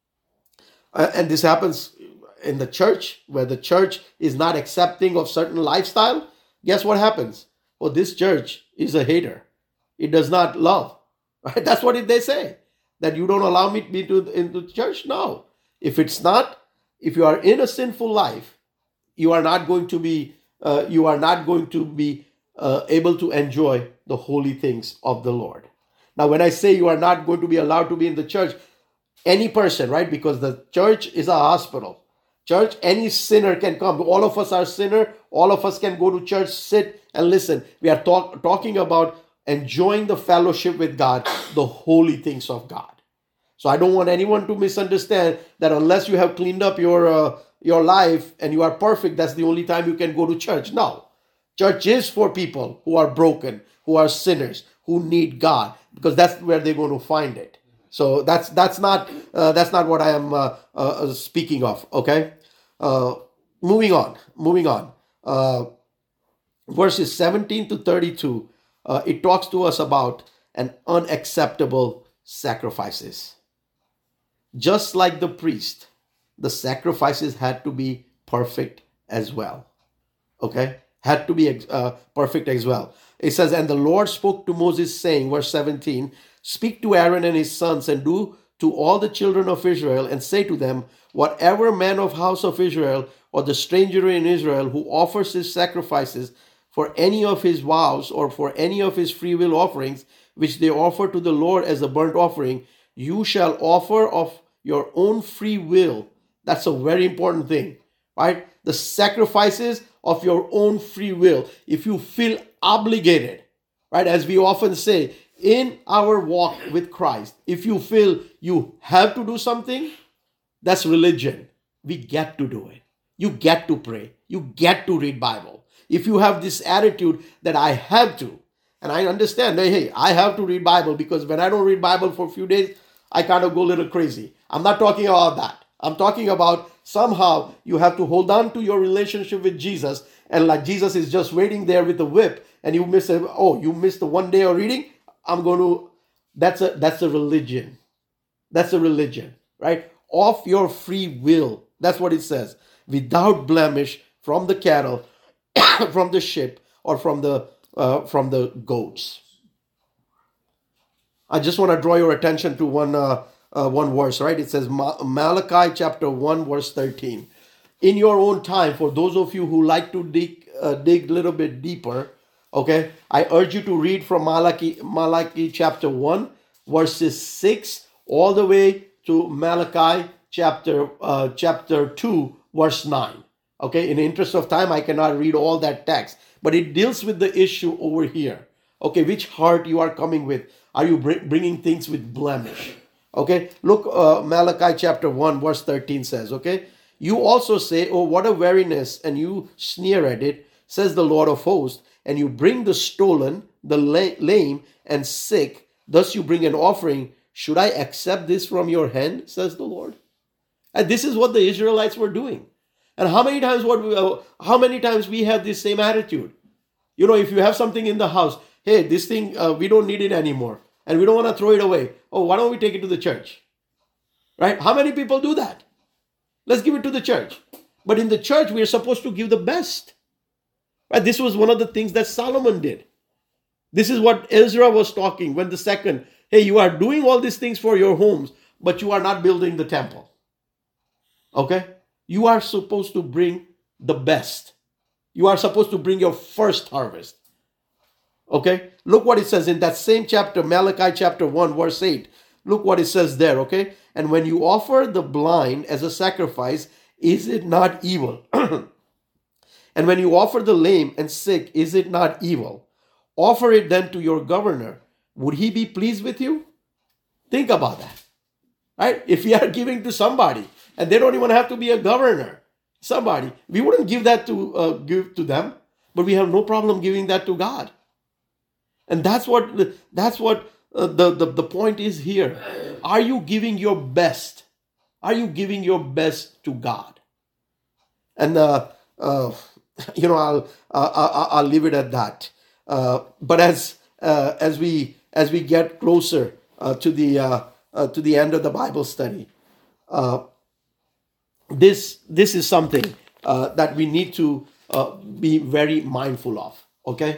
and this happens in the church, where the church is not accepting of certain lifestyle. Guess what happens? Well, this church is a hater. It does not love. Right? That's what they say. That you don't allow me to be to, into the church? No. If it's not, if you are in a sinful life, you are not going to be, uh, you are not going to be uh, able to enjoy the holy things of the Lord. Now, when I say you are not going to be allowed to be in the church, any person, right? Because the church is a hospital. Church, any sinner can come. All of us are sinner. All of us can go to church, sit and listen. We are talk, talking about enjoying the fellowship with God, the holy things of God. So I don't want anyone to misunderstand that unless you have cleaned up your uh, your life and you are perfect, that's the only time you can go to church. No. Church is for people who are broken, who are sinners, who need God, because that's where they're going to find it. So that's that's not uh, that's not what I am uh, uh, speaking of. Okay, uh, moving on, moving on. Uh, verses seventeen to thirty-two. Uh, it talks to us about an unacceptable sacrifices. Just like the priest, the sacrifices had to be perfect as well. Okay, had to be uh, perfect as well. It says, and the Lord spoke to Moses, saying, verse seventeen, speak to Aaron and his sons, and do to all the children of Israel, and say to them, whatever man of house of Israel, or the stranger in Israel, who offers his sacrifices for any of his vows, or for any of his freewill offerings, which they offer to the Lord as a burnt offering, you shall offer of your own free will. That's a very important thing, right? The sacrifices of your own free will. If you feel obligated, right? As we often say, in our walk with Christ, if you feel you have to do something, that's religion. We get to do it. You get to pray. You get to read Bible. If you have this attitude that I have to, and I understand that, hey, I have to read Bible because when I don't read Bible for a few days, I kind of go a little crazy. I'm not talking about that. I'm talking about somehow you have to hold on to your relationship with Jesus, and like Jesus is just waiting there with the whip, and you miss it. Oh, you missed the one day of reading. I'm going to. That's a that's a religion. That's a religion, right? Of your free will. That's what it says. Without blemish from the cattle, from the sheep, or from the uh, from the goats. I just want to draw your attention to one uh, uh, one verse, right? It says Ma- Malachi chapter one, verse thirteen. In your own time, for those of you who like to dig uh, dig a little bit deeper, okay, I urge you to read from Malachi Malachi chapter one, verses six, all the way to Malachi chapter uh, chapter two, verse nine. Okay, in the interest of time, I cannot read all that text, but it deals with the issue over here. Okay, which heart you are coming with? Are you br- bringing things with blemish? Okay, look, uh, Malachi chapter one, verse thirteen says, okay, you also say, oh, what a weariness, and you sneer at it, says the Lord of hosts, and you bring the stolen, the lame, and sick, thus you bring an offering. Should I accept this from your hand, says the Lord? And this is what the Israelites were doing. And how many times what we, uh, how many times we have this same attitude? You know, if you have something in the house, hey, this thing, uh, we don't need it anymore. And we don't want to throw it away. Oh, why don't we take it to the church? Right? How many people do that? Let's give it to the church. But in the church, we are supposed to give the best. Right? This was one of the things that Solomon did. This is what Ezra was talking when the second, hey, you are doing all these things for your homes, but you are not building the temple. Okay? You are supposed to bring the best. You are supposed to bring your first harvest. Okay? Look what it says in that same chapter, Malachi chapter one, verse eight. Look what it says there, okay? And when you offer the blind as a sacrifice, is it not evil? And when you offer the lame and sick, is it not evil? Offer it then to your governor. Would he be pleased with you? Think about that. Right? If we are giving to somebody, and they don't even have to be a governor, somebody, we wouldn't give that to uh, give to them, but we have no problem giving that to God. And that's what that's what uh, the, the the point is here. Are you giving your best? Are you giving your best to God? And uh, uh, you know, I'll uh, I'll, I'll leave it at that. Uh, but as uh, as we as we get closer uh, to the uh, uh, to the end of the Bible study, uh, this this is something uh, that we need to uh, be very mindful of. Okay.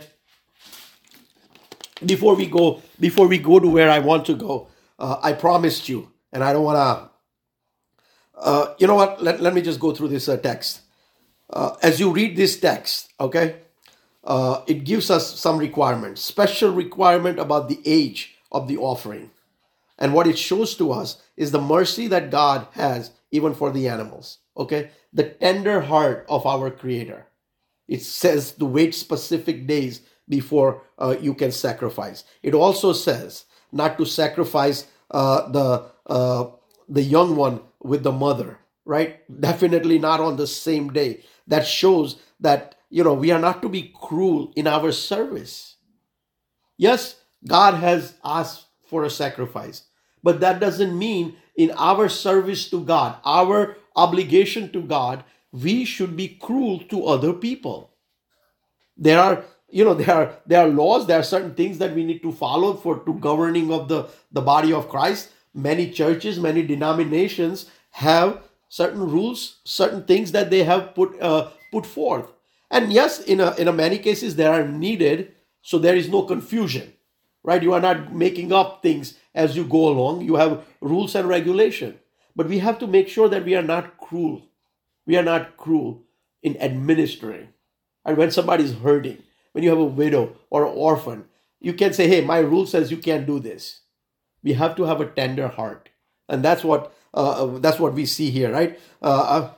Before we go, before we go to where I want to go, uh, I promised you, and I don't want to. Uh, you know what? Let, let me just go through this uh, text. Uh, as you read this text, okay, uh, it gives us some requirements, special requirement about the age of the offering, and what it shows to us is the mercy that God has even for the animals. Okay, the tender heart of our Creator. It says to wait specific days before uh, you can sacrifice. It also says not to sacrifice uh, the uh, the young one with the mother, right? Definitely not on the same day. That shows that, you know, we are not to be cruel in our service. Yes, God has asked for a sacrifice, but that doesn't mean in our service to God, our obligation to God, we should be cruel to other people. There are, you know, there are there are laws, there are certain things that we need to follow for to governing of the, the body of Christ. Many churches, many denominations have certain rules, certain things that they have put uh, put forth. And yes, in a, in a many cases they are needed, so there is no confusion, right? You are not making up things as you go along. You have rules and regulation. But we have to make sure that we are not cruel. We are not cruel in administering. And when somebody is hurting, when you have a widow or an orphan, you can say, hey, my rule says you can't do this. We have to have a tender heart. And that's what uh, that's what we see here, right? Uh,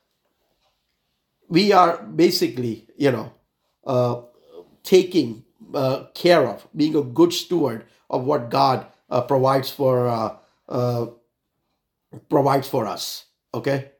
we are basically, you know, uh, taking uh, care of, being a good steward of what God uh, provides for uh, uh, provides for us. Okay?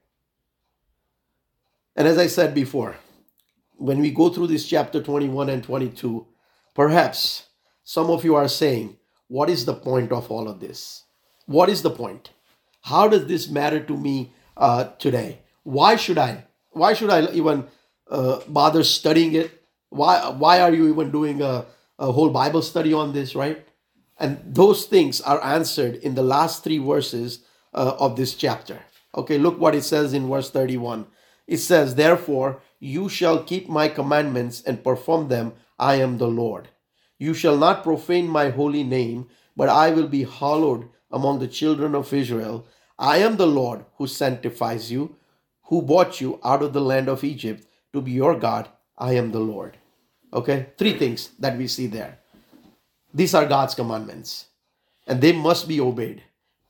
And as I said before, when we go through this chapter twenty-one and twenty-two, perhaps some of you are saying, what is the point of all of this? What is the point? How does this matter to me uh, today? Why should I? Why should I even uh, bother studying it? Why, why are you even doing a, a whole Bible study on this, right? And those things are answered in the last three verses uh, of this chapter. Okay, look what it says in verse thirty-one. It says, therefore, you shall keep my commandments and perform them. I am the Lord. You shall not profane my holy name, but I will be hallowed among the children of Israel. I am the Lord who sanctifies you, who brought you out of the land of Egypt to be your God. I am the Lord. Okay, three things that we see there. These are God's commandments, and they must be obeyed.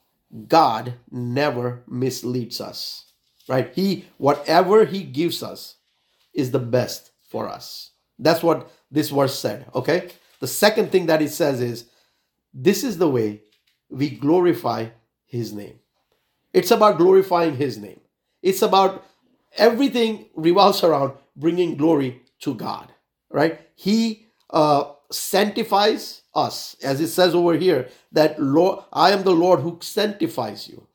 God never misleads us, right? He, whatever he gives us is the best for us. That's what this verse said, okay? The second thing that it says is, this is the way we glorify his name. It's about glorifying his name. It's about everything revolves around bringing glory to God, right? He uh, sanctifies us, as it says over here, that Lord, I am the Lord who sanctifies you.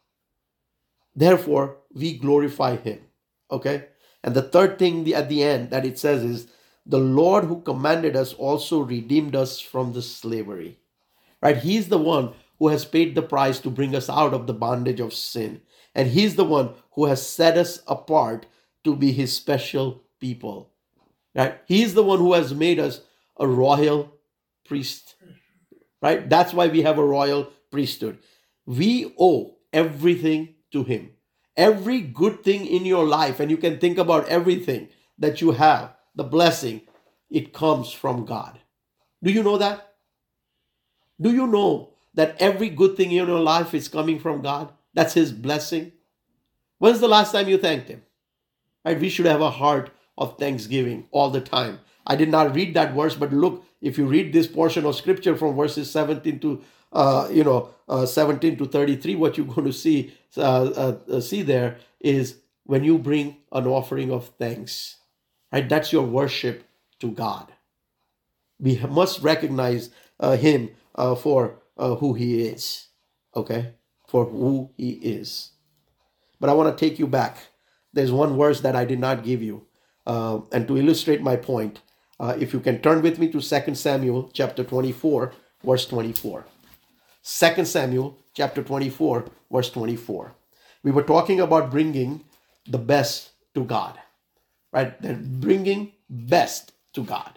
Therefore, we glorify him, okay? And the third thing at the end that it says is, the Lord who commanded us also redeemed us from the slavery, right? He's the one who has paid the price to bring us out of the bondage of sin. And he's the one who has set us apart to be his special people, right? He's the one who has made us a royal priest, right? That's why we have a royal priesthood. We owe everything to him. Every good thing in your life, and you can think about everything that you have, the blessing, it comes from God. Do you know that? Do you know that every good thing in your life is coming from God? That's his blessing. When's the last time you thanked him? Right? We should have a heart of thanksgiving all the time. I did not read that verse, but look, if you read this portion of scripture from verses seventeen to uh, you know uh, seventeen to thirty-three, what you're going to see uh, uh, see there is when you bring an offering of thanks, right? That's your worship to God. We must recognize uh, him uh, for uh, who he is, okay? For who he is. But I want to take you back. There's one verse that I did not give you. Uh, and to illustrate my point, uh, if you can turn with me to Second Samuel chapter twenty-four, verse twenty-four. Second Samuel chapter twenty-four, verse twenty-four. We were talking about bringing the best to God, right? That bringing best to God.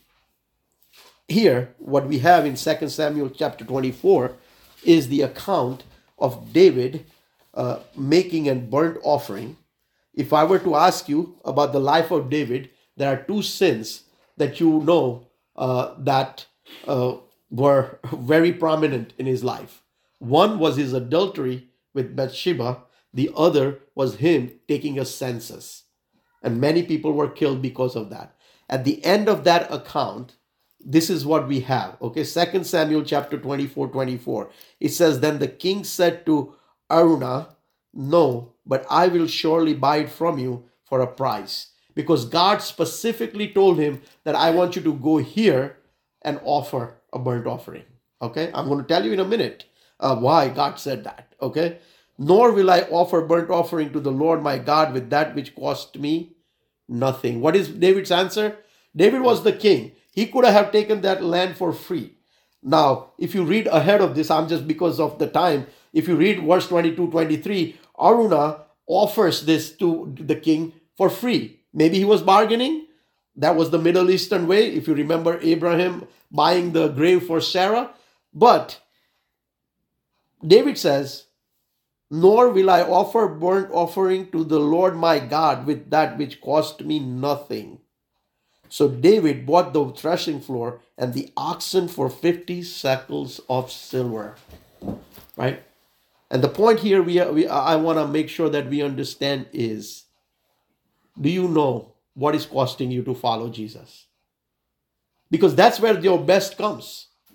Here, what we have in Second Samuel chapter twenty-four is the account of David uh, making a burnt offering. If I were to ask you about the life of David, there are two sins that you know uh, that uh, were very prominent in his life. One was his adultery with Bathsheba. The other was him taking a census. And many people were killed because of that. At the end of that account, this is what we have. Okay, Second Samuel chapter twenty-four, twenty-four. It says, then the king said to Araunah, no, but I will surely buy it from you for a price. Because God specifically told him that I want you to go here and offer a burnt offering. Okay, I'm going to tell you in a minute uh, why God said that. Okay, nor will I offer burnt offering to the Lord my God with that which cost me nothing. What is David's answer? David was the king. He could have taken that land for free. Now, if you read ahead of this, I'm just because of the time. If you read verse twenty-two, twenty-three, Araunah offers this to the king for free. Maybe he was bargaining. That was the Middle Eastern way. If you remember Abraham buying the grave for Sarah. But David says, nor will I offer burnt offering to the Lord my God with that which cost me nothing. So David bought the threshing floor and the oxen for fifty shekels of silver. Right? And the point here we, we I want to make sure that we understand is, do you know what is costing you to follow Jesus? Because that's where your best comes.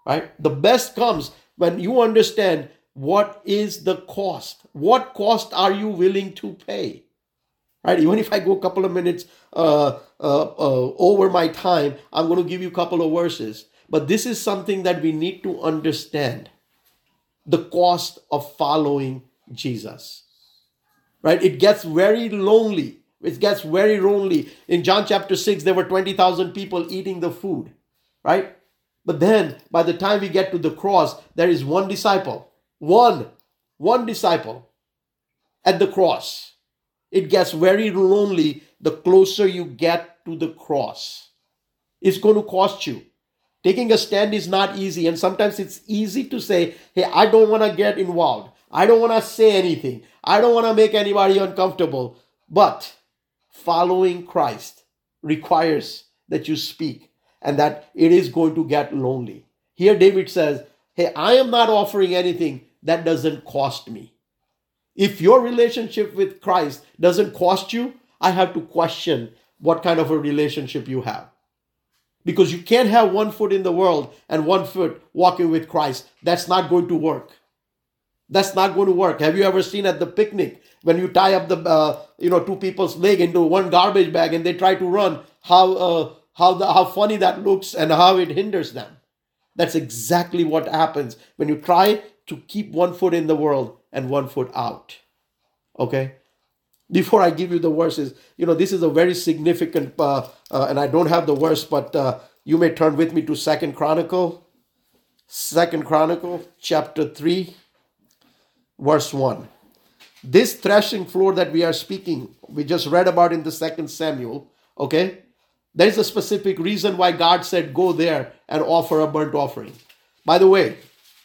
right? The best comes when you understand what is the cost. What cost are you willing to pay? Right? Even if I go a couple of minutes uh, uh, uh, over my time, I'm going to give you a couple of verses. But this is something that we need to understand. The cost of following Jesus. Right? It gets very lonely. It gets very lonely. In John chapter six, there were twenty thousand people eating the food. Right? But then, by the time we get to the cross, there is one disciple. One. One disciple at the cross. It gets very lonely the closer you get to the cross. It's going to cost you. Taking a stand is not easy. And sometimes it's easy to say, hey, I don't want to get involved. I don't want to say anything. I don't want to make anybody uncomfortable. But following Christ requires that you speak and that it is going to get lonely. Here David says, hey, I am not offering anything that doesn't cost me. If your relationship with Christ doesn't cost you, I have to question what kind of a relationship you have. Because you can't have one foot in the world and one foot walking with Christ. That's not going to work. That's not going to work. Have you ever seen at the picnic when you tie up the uh, you know two people's leg into one garbage bag and they try to run? How uh, how the, how funny that looks and how it hinders them. That's exactly what happens when you try to keep one foot in the world and one foot out. Okay? Before I give you the verses, you know, this is a very significant, uh, uh, and I don't have the verse, but uh, you may turn with me to Second Chronicle, Second Chronicle, chapter three, verse one. This threshing floor that we are speaking, we just read about in the Second Samuel, okay? There is a specific reason why God said, go there and offer a burnt offering. By the way,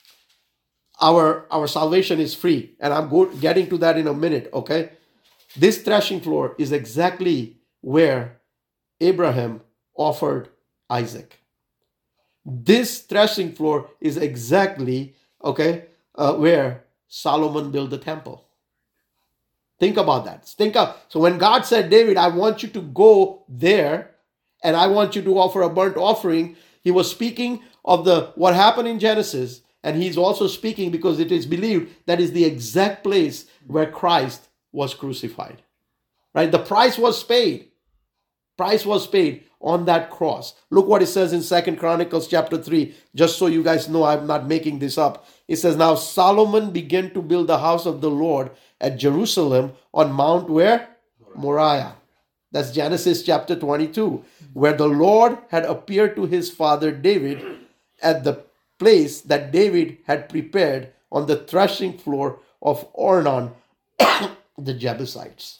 our, our salvation is free, and I'm go- getting to that in a minute, okay? This threshing floor is exactly where Abraham offered Isaac. This threshing floor is exactly, okay, uh, where Solomon built the temple. Think about that. Think of, so when God said, David, I want you to go there and I want you to offer a burnt offering, he was speaking of the what happened in Genesis, and he's also speaking because it is believed that is the exact place where Christ was crucified. Right? The price was paid. Price was paid on that cross. Look what it says in Second Chronicles chapter three, just so you guys know I'm not making this up. It says, now Solomon began to build the house of the Lord at Jerusalem on Mount where? Moriah. That's Genesis chapter twenty-two, where the Lord had appeared to his father David at the place that David had prepared on the threshing floor of Ornan, the Jebusites.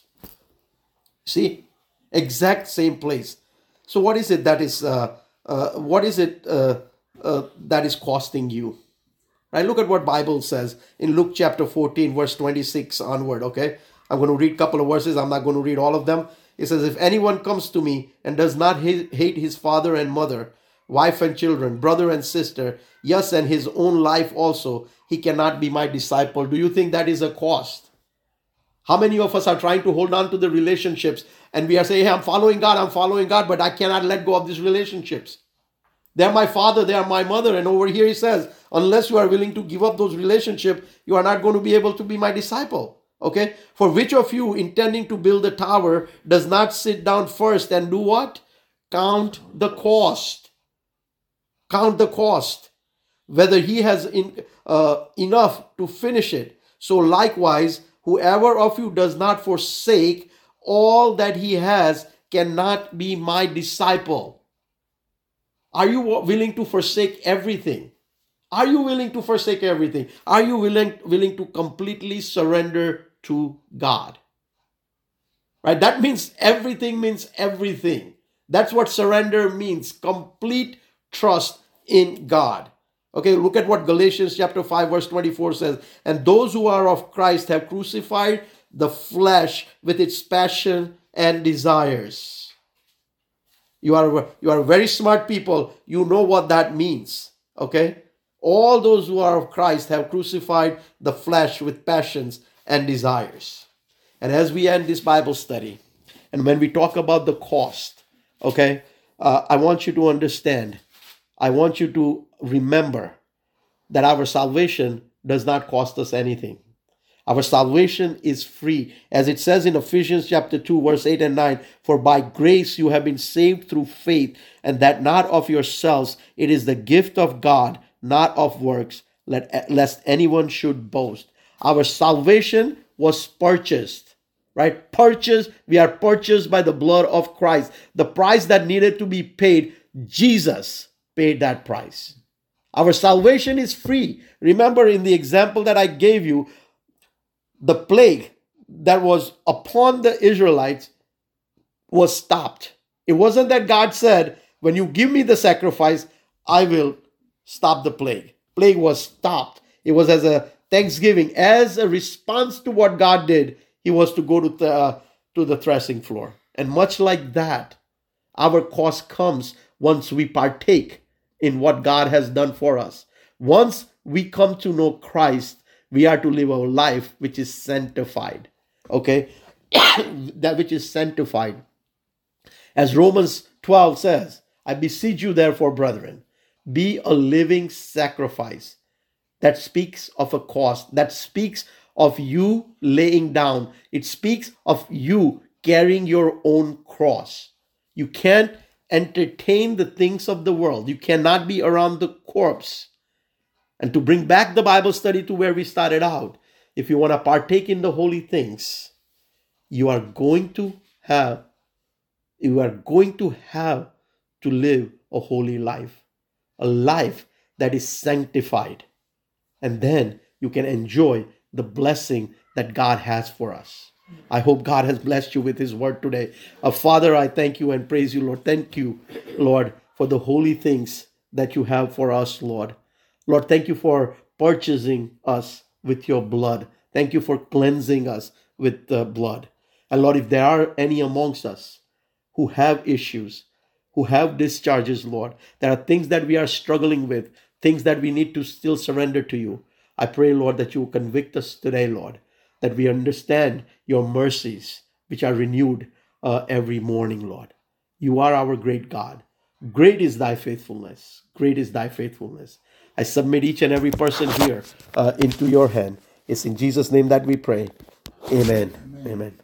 See, exact same place. So what is it that is uh, uh, what is it uh, uh, that is costing you? Right? Look at what Bible says in Luke chapter fourteen, verse twenty-six onward. Okay, I'm going to read a couple of verses. I'm not going to read all of them. It says, if anyone comes to me and does not hate his father and mother, wife and children, brother and sister, yes, and his own life also, he cannot be my disciple. Do you think that is a cost? How many of us are trying to hold on to the relationships and we are saying, hey, I'm following God, I'm following God, but I cannot let go of these relationships. They're my father, they are my mother. And over here he says, unless you are willing to give up those relationships, you are not going to be able to be my disciple. Okay? For which of you intending to build a tower does not sit down first and do what? Count the cost. Count the cost. Whether he has in, uh, enough to finish it. So likewise, whoever of you does not forsake all that he has cannot be my disciple. Are you willing to forsake everything? Are you willing to forsake everything? Are you willing, willing to completely surrender to God? Right? That means everything means everything. That's what surrender means. Complete trust in God. Okay, look at what Galatians chapter five verse twenty-four says. And those who are of Christ have crucified the flesh with its passion and desires. You are, you are very smart people. You know what that means. Okay? All those who are of Christ have crucified the flesh with passions and desires. And as we end this Bible study, and when we talk about the cost, okay, uh, I want you to understand I want you to remember that our salvation does not cost us anything. Our salvation is free. As it says in Ephesians chapter two, verse eight and nine, for by grace you have been saved through faith, and that not of yourselves. It is the gift of God, not of works, let, lest anyone should boast. Our salvation was purchased, right? Purchased. We are purchased by the blood of Christ. The price that needed to be paid, Jesus paid that price. Our salvation is free. Remember in the example that I gave you, the plague that was upon the Israelites was stopped. It wasn't that God said, when you give me the sacrifice, I will stop the plague. Plague was stopped. It was as a thanksgiving, as a response to what God did. He was to go to the, uh, to the threshing floor. And much like that, our cost comes once we partake in what God has done for us. Once we come to know Christ, we are to live a life which is sanctified. Okay? That which is sanctified. As Romans twelve says, I beseech you therefore, brethren, be a living sacrifice. That speaks of a cost. That speaks of you laying down. It speaks of you carrying your own cross. You can't entertain the things of the world. You cannot be around the corpse. And to bring back the Bible study to where we started out, if you want to partake in the holy things, you are going to have, you are going to have to live a holy life, a life that is sanctified. And then you can enjoy the blessing that God has for us. I hope God has blessed you with his word today. Uh, Father, I thank you and praise you, Lord. Thank you, Lord, for the holy things that you have for us, Lord. Lord, thank you for purchasing us with your blood. Thank you for cleansing us with the blood. And Lord, if there are any amongst us who have issues, who have discharges, Lord, there are things that we are struggling with, things that we need to still surrender to you. I pray, Lord, that you will convict us today, Lord, that we understand your mercies, which are renewed uh, every morning, Lord. You are our great God. Great is thy faithfulness. Great is thy faithfulness. I submit each and every person here uh, into your hand. It's in Jesus' name that we pray. Amen. Amen. Amen.